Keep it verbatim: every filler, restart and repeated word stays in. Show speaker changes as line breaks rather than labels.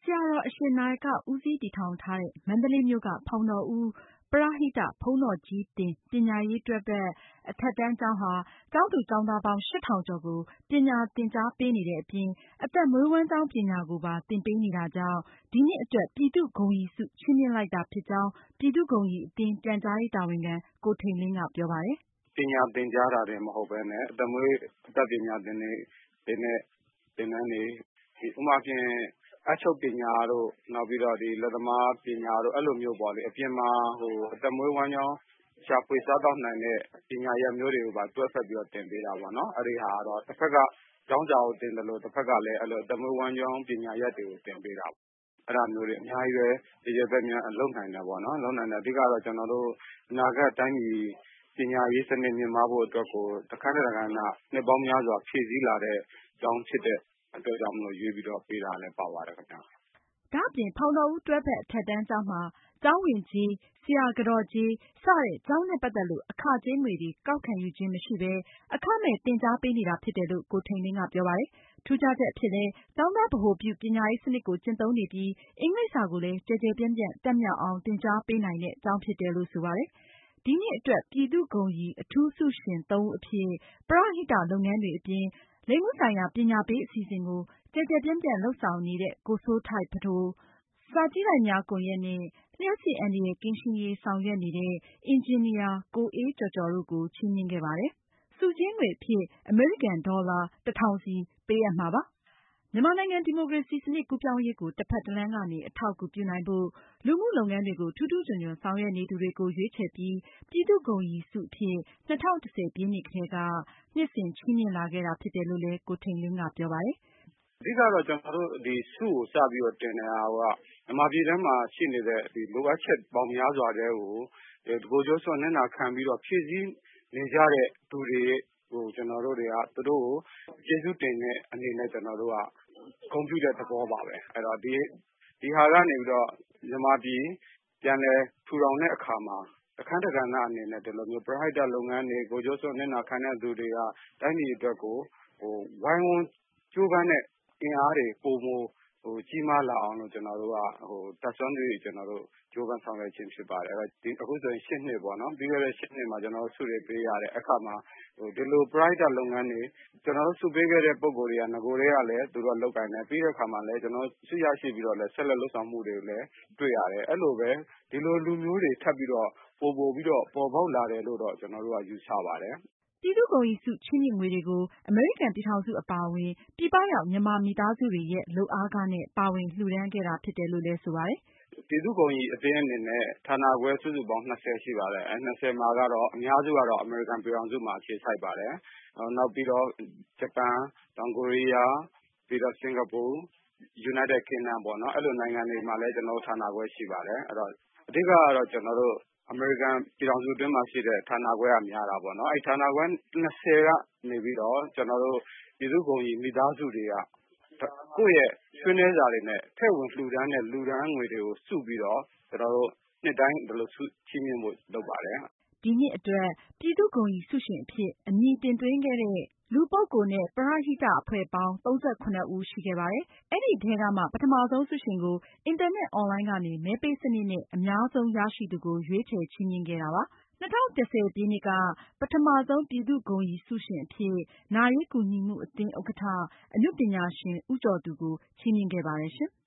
ဆရာတော်အရှင်နာယကဦးစီးတည်ထောင်ထားတဲ့ မန္တလေးမြို့က ဖောင်တော်ဦးပရဟိတဘုန်းတော်ကြီးသင်ပညာရေးတွဲဖက်အထက်တန်းကျောင်းဟာ ကျောင်းသူကျောင်းသားပေါင်း ရှစ်ထောင်ကျော်ကို ပညာသင်ကြားပေးနေတဲ့အပြင် အသက်မွေးဝမ်းကျောင်းပညာကိုပါသင်ပေးနေတာကြောင့် ဒီနှစ်အတွက် ပြည်သူ့ဂုဏ်ရည်ဆုချီးမြှင့်လိုက်တာဖြစ်ကြောင်း ပြည်သူ့ဂုဏ်ရည်အသင်းပြန်ကြားရေးတာဝန်ခံကိုထိန်လင်းကပြောပါတယ်
။ ပညာသင်ကြားတာတင်မဟုတ်ပဲနဲ့ အသက်မွေးအတတ်ပညာသင်တဲ့သင်တန်းတွေ ဥပမာဖြင့်အပ်ချုပ်ပညာတို့ နောက်ပြီးတော့လက်သမားပညာတို့ အဲလိုမျိုးပေါ့လေ အပြင်မှာအသက်မွေးဝမ်းကျောင်းရှာဖွေစားသောက်နိုင်တဲ့ပညာရပ်မျိုးတွေကိုပါတွဲဖက်ပြီးတော့သင်ပေးတာပေါ့နော်။ အဲဒီဟာကတော့တစ်ဖက်ကကျောင်းစာကိုသင်သလို တစ်ဖက်ကလည်းအသက်မွေးဝမ်းကျောင်းပညာရပ်တွေကိုသင်ပေးတာပေါ့။ အဲဒါမျိုးတွေအများကြီးပဲဒီဘက်များလုပ်နိုင်တယ်ပေါ့နော်။ လုပ်နိုင်တယ် အဓိကတော့ကျနော်တို့အနာဂတ်တိုင်းပြည်ပညာရေးစနစ်မြင့်မားဖို့အတွက်ကို တခန်းတရံကဏ္ဍနှစ်ပေါင်းများစွာဖြည့်ဆည်းလာတဲ့ကျောင်းဖြစ်တဲ့အတွက်ကြောင့်မို့ရွေးပြီးတော့ပေးတာလည်းပါပါတယ်ခင်ဗျ
။ ဒါ့အပြင် ဖောင်တော်ဦးတွဲဖက်အထက်တန်းကျောင်းမှာ ကျောင်းဝင်ကြေး၊ ဆရာကတော်ကြေး စတဲ့ ကျောင်းနဲ့ ပတ်သက်လို့ အခကြေးငွေတွေကောက်ခံယူခြင်းမရှိပဲ အခမဲ့သင်ကြားပေးနေတာဖြစ်တယ်လို့ ကိုထိန်လင်းကပြောပါတယ်။ ထူးခြားချက်အဖြစ်လည်း ကျောင်းသားဗဟိုပြုပညာရေးစနစ်ကိုကျင့်သုံးနေပြီး အင်္ဂလိပ်စာကိုလည်း ကျယ်ကျယ်ပြန့်ပြန့်တတ်မြောက်အောင်သင်ကြားပေးနိုင်တဲ့ကျောင်းဖြစ်တယ်လို့ဆိုပါတယ်။ ဒီနှစ်အတွက် ပြည်သူ့ဂုဏ်ရည်အထူးဆုရှင်သုံးဦးအဖြစ် ပရဟိတလုပ်ငန်းတွေအပြင် လိင်မှုဆိုင်ရာပညာပေးအစီအစဉ်ကို ကျယ်ကျယ်ပြန့်ပြန့်လုပ်ဆောင်နေတဲ့ ကိုစိုးထိုက် (ပဒို) ၊ စာကြည့်တိုက်များကွန်ရက်နဲ့ လျှပ်စစ်အန္တရာယ်ကင်းရှင်းရေးဆောင်ရွက်နေတဲ့ အင်ဂျင်နီယာကိုအေးကျော်ကျော်တို့ကို ချီးမြှင့်ခဲ့ပါတယ်။ ဆုကြေးငွေအဖြစ် အမေရိကန်ဒေါ်လာ တစ်ထောင်စီပေးအပ်မှာဖြစ်ပါတယ်။ မြန်မာနိုင်ငံဒီမိုကရေစီစနစ်ကူးပြောင်းရေးကို တဖက်တလမ်းကနေ အထောက်အကူပြုနိုင်ဖို့ လူမှုလုပ်ငန်းတွေကို ထူးထူးချွန်ချွန်ဆောင်ရွက်နေသူတွေကို ရွေးချယ်ပြီး ပြည်သူ့ဂုဏ်ရည်ဆုအဖြစ် ၂၀၁၀ပြည့်နှစ်ကတည်းက နှစ်စဉ်ချီးမြှင့်လာခဲ့တာဖြစ်တယ်လို့လည်း ကိုထိန်လင်းကပြောပါတယ်
။ အဓိကတော့ကျနော်တို့ဒီဆုကိုစပြီးတော့တင်တာက မြန်မာပြည်ထဲမှာရှိနေတဲ့လိုအပ်ချက်ပေါင်းများစွာထဲကို ကိုယ်ကျိုးစွန့်အနစ်နာခံပြီးတော့ဖြည့်ဆည်းနေကြတဲ့သူတွေကို ကျနော်တို့တွေက သူတို့ကိုကျေးဇူးတင်တဲ့အနေနဲ့ ကျနော်တို့က ဂုဏ်ပြုတဲ့သဘောပါပဲ။ အဲဒီတော့ဒီဟာကနေပြီးတော့ မြန်မာပြည်ပြန်လည်ထူထောင်တဲ့အခါမှာ တခန်းတကဏ္ဍအနေနဲ့ ဒီလိုမျိုးပရဟိတလုပ်ငန်းတွေ ကိုယ်ကျိုးစွန့်အနစ်နာခံတဲ့သူတွေက တိုင်းပြည်အတွက်ကိုဝိုင်းဝန်းကြိုးပမ်းတဲ့အင်အားတွေပိုမိုကြီးမားလာအောင်လို့ ကျနော်တို့က တတ်စွမ်းသရွေ့ကြိုးပမ်းဆောင်ရွက်ခြင်းဖြစ်ပါတယ်။ အခုဆိုရင်ရှစ်နှစ်ပေါ့နော် ပြီးခဲ့တဲ့ရှစ်နှစ်မှာကျနော်တို့ဆုတွေပေးရတယ်။ အခါမှာဒီလိုပရဟိတလုပ်ငန်းတွေ ကျနော်တို့ဆုပေးခဲ့တဲ့ ပုဂ္ဂိုလ်တွေက နဂိုကတည်းကလည်းသူတို့လုပ်ကိုင်တယ်။ ပြီးတဲ့အခါမှာလည်း ကျနော်တို့ဆုရရှိပြီးတော့လည်း ဆက်လက်လုပ်ဆောင်မှုတွေကိုလည်းတွေ့ရတယ်။ အဲလိုပဲဒီလိုလူမျိုးတွေထပ်ပြီးတော့ ပိုပိုပြီးတော့ပေါ်ပေါက်လာတယ်လို့ ကျနော်တို့ယူဆပါတယ်
။ ပြည်သူ့ဂုဏ်ရည်ဆုချီးမြှင့်ငွေတွေကို အမေရိကန်ပြည်ထောင်စုအပါအဝင် ပြည်ပရောက်မြန်မာမိသားစုတွေရဲ့လုပ်အားခနဲ့ ပါဝင်လှူဒါန်းခဲ့တာဖြစ်တယ်လို့လည်းဆိုပါတယ်
။ ပြည်သူ့ဂုဏ်ရည်အသင်းအနေနဲ့ ဌာနခွဲစုစုပေါင်း၂၀ရှိပါတယ်။ အဲဒီ၂၀မှာကတော့ အများစုကတော့ အမေရိကန်ပြည်ထောင်စုမှာအခြေစိုက်ပါတယ်။ နောက်ပြီးတော့ ဂျပန်၊ တောင်ကိုရီးယား ပြီးတော့ စင်ကာပူ United Kingdom ပေါ့နော် အဲလိုနိုင်ငံတွေမှာလည်း ကျနော်တို့ဌာနခွဲရှိပါတယ်။ အဓိကတော့ ကျနော်တို့အမေရိကန်ပြည်ထောင်စုအတွင်းမှာရှိတဲ့ဌာနခွဲကများတာပေါ့နော်။ အဲဒီဌာနခွဲ၂၀ကနေပြီးတော့ ကျနော်တို့ပြည်သူ့ဂုဏ်ရည်မိသားစုတွေက ကိုယ့်ရဲ့ဆွေးနွေးစာတွေနဲ့ ထည့်ဝင်လှူဒါန်းတဲ့လှူဒါန်းငွေတွေကိုစုပြီးတော့ ကျနော်တို့နှစ်တိုင်းဒီလိုဆုချီးမြှင့်ဖို့လုပ်ပါတယ်
။ ဒီနှစ်အတွက် ပြည်သူ့ဂုဏ်ရည်ဆုရှင်အဖြစ် အမည်တင်သွင်းခဲ့တဲ့ လူပုဂ္ဂိုလ်နဲ့ ပရဟိတအဖွဲ့ပေါင်း ၃၇ ဦးရှိခဲ့ပါတယ်။ အဲဒီထဲကမှ ပထမဆုံးဆုရှင်ကို အင်တာနက်အွန်လိုင်းကနေ မဲပေးစနစ်နဲ့ အများဆုံးရရှိသူကို ရွေးချယ်ချီးမြှင့်ခဲ့တာပါ။ ၂၀၁၀ပြည့်နှစ်က ပထမဆုံးပြည်သူ့ဂုဏ်ရည်ဆုရှင်အဖြစ် နာရေးကူညီမှုအသင်းဥက္ကဋ္ဌ အနုပညာရှင် ဦးကျော်သူကို ချီးမြှင့်ခဲ့ပါတယ်ရှင်။